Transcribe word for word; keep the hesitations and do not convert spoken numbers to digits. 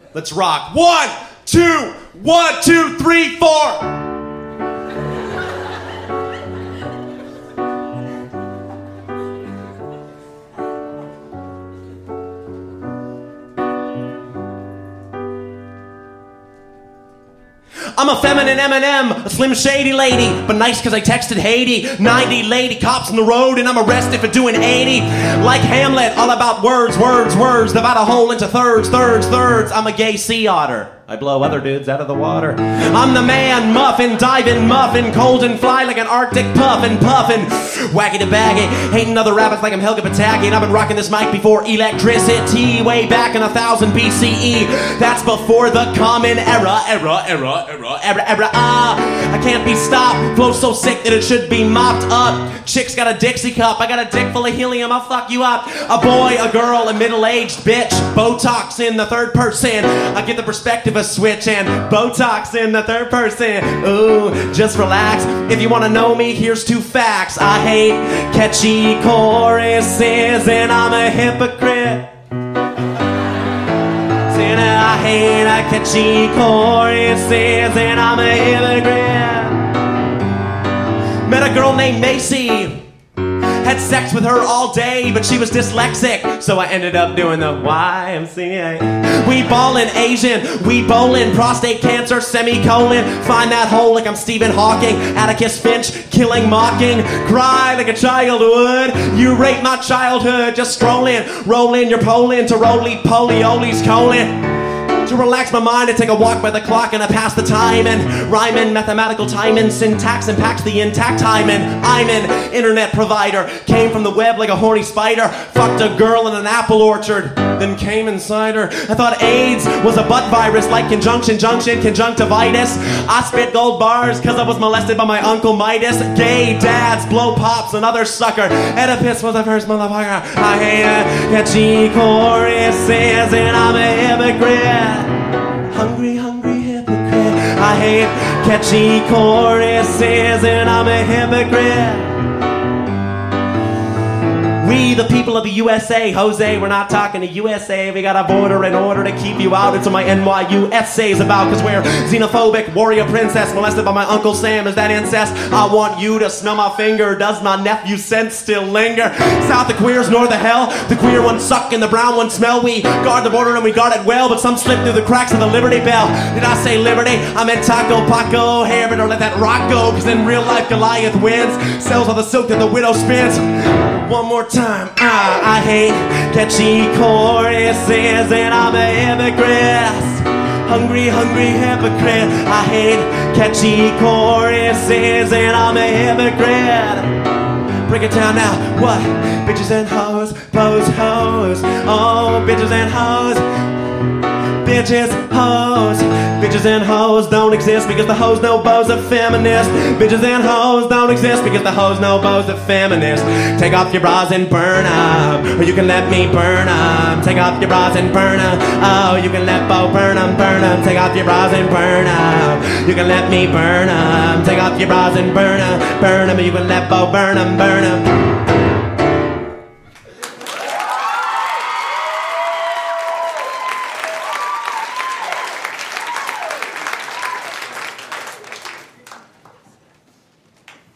Let's rock. One, two, one, two, three, four. I'm a feminine M and M, a slim shady lady, but nice cause I texted Haiti. ninety lady cops on the road and I'm arrested for doing eighty. Like Hamlet, all about words, words, words. Divide a hole into thirds, thirds, thirds. I'm a gay sea otter. I blow other dudes out of the water. I'm the man, muffin, diving, muffin, cold and fly like an Arctic puffin, puffin, wacky to baggy, hating other rabbits like I'm Helga Pataki, and I've been rocking this mic before electricity, way back in a thousand B C E. That's before the common era, era, era, era, era, era. Ah, I can't be stopped. Flow so sick that it should be mopped up. Chick's got a Dixie cup. I got a dick full of helium. I'll fuck you up. A boy, a girl, a middle-aged bitch. Botox in the third person. I get the perspective of switch and Botox in the third person. Ooh, just relax. If you want to know me, here's two facts. I hate catchy choruses and I'm a hypocrite. I hate I catchy choruses and I'm a hypocrite. Met a girl named Macy. Had sex with her all day, but she was dyslexic, so I ended up doing the Y M C A. We ballin' Asian, we bowlin', prostate cancer, semicolon. Find that hole like I'm Stephen Hawking. Atticus Finch, killing, mocking. Cry like a child would. You rape my childhood, just strolling, rolling your Poland to roly-poly, Oli's colon. To relax my mind, I take a walk by the clock and I pass the time and rhyming, mathematical timing, syntax impacts the intact timing. I'm an internet provider, came from the web like a horny spider, fucked a girl in an apple orchard, then came inside her. I thought AIDS was a butt virus like conjunction, junction, conjunctivitis. I spit gold bars cause I was molested by my Uncle Midas. Gay dads, blow pops, another sucker. Oedipus was the first motherfucker. I hate it, catchy choruses and I'm a hypocrite. Hungry, hungry hypocrite. I hate catchy choruses and I'm a hypocrite. We, the people of the U S A, Jose, we're not talking to U S A. We got a border in order to keep you out. It's what my N Y U essay's about. Cause we're xenophobic, warrior princess, molested by my Uncle Sam. Is that incest? I want you to smell my finger. Does my nephew's scent still linger? South the queers, north the hell. The queer ones suck and the brown ones smell. We guard the border and we guard it well, but some slip through the cracks of the Liberty Bell. Did I say liberty? I meant Taco Paco, hair it or let that rock go. Cause in real life Goliath wins, sells all the silk that the widow spins. One more time, ah, I hate catchy choruses and I'm a hypocrite. Hungry, hungry hypocrite. I hate catchy choruses and I'm a hypocrite. Break it down now, what? Bitches and hoes, pose hoes. Oh, bitches and hoes. Bitches, hoes, bitches and hoes don't exist because the hoes know bows are feminist. Bitches and hoes don't exist because the hoes know bows are feminist. Take off your bras and burn them, or you can let me burn them. Take off your bras and burn them, oh, you can let Bo burn them, burn them. Take off your bras and burn them, you can let me burn them. Take off your bras and burn them, burn them, or you can let Bo burn them, burn them.